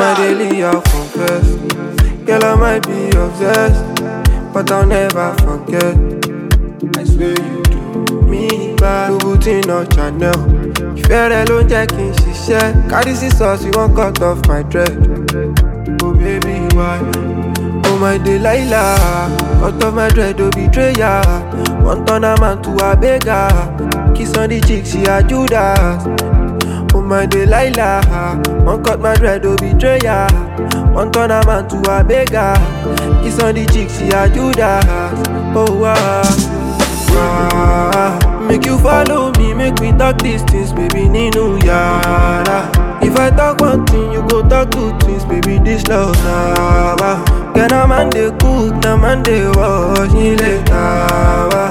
my daily, I'll confess. Girl, I might be obsessed, but I'll never forget. I swear you do me bad. Louboutin or Chanel. Ìfẹ́ rẹ ló ń jẹ́ kí n ṣiṣẹ́. Carry scissors, you won't cut off my dread. Oh baby, why? Oh my Delilah, cut off my dread, oh betrayer. One turn a man to a beggar. Kiss on the cheek, she a Judas. Oh my Delilah, one cut my dread, oh betrayer. One turn a man to a beggar. Kiss on the cheek, she a Judas. Oh make you follow me, make we talk these things, baby, Ninu Yara. If I talk one thing, you go talk two things, baby, this love now. Get a man they cook, na man they wash, ni later.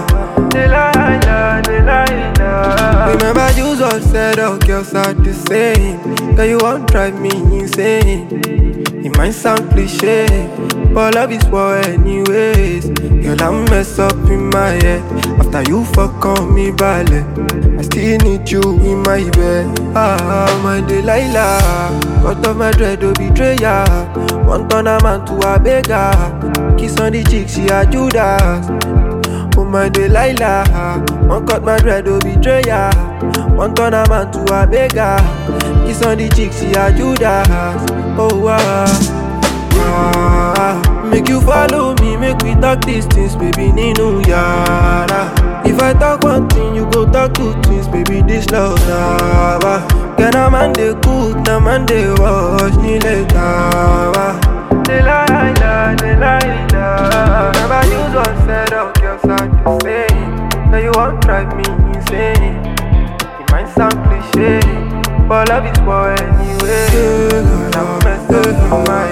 Remember you all said all girls are the same. Girl, you won't drive me insane. It might sound cliche, but love is war anyways. Girl, I mess up in my head. After you fuck on me ballet, I still need you in my bed. My Delilah, cut off my dread, oh betrayer. One turn a man to a beggar. Kiss on the cheek, she a Judas. Oh my Delilah, one cut my dread, oh betrayer. One turn a man to a beggar. Kiss on the cheek, she a Judas. Make you follow me, make we talk these things, baby, Ninu Yara. If I talk one thing, you go talk two things, baby, this love now. Get a man they cook, na man they wash, ni later. Delilah. Remember you don't said all girls are the same. So you won't drive me insane. It might sound cliche, but love is war anyway. I'm messing with my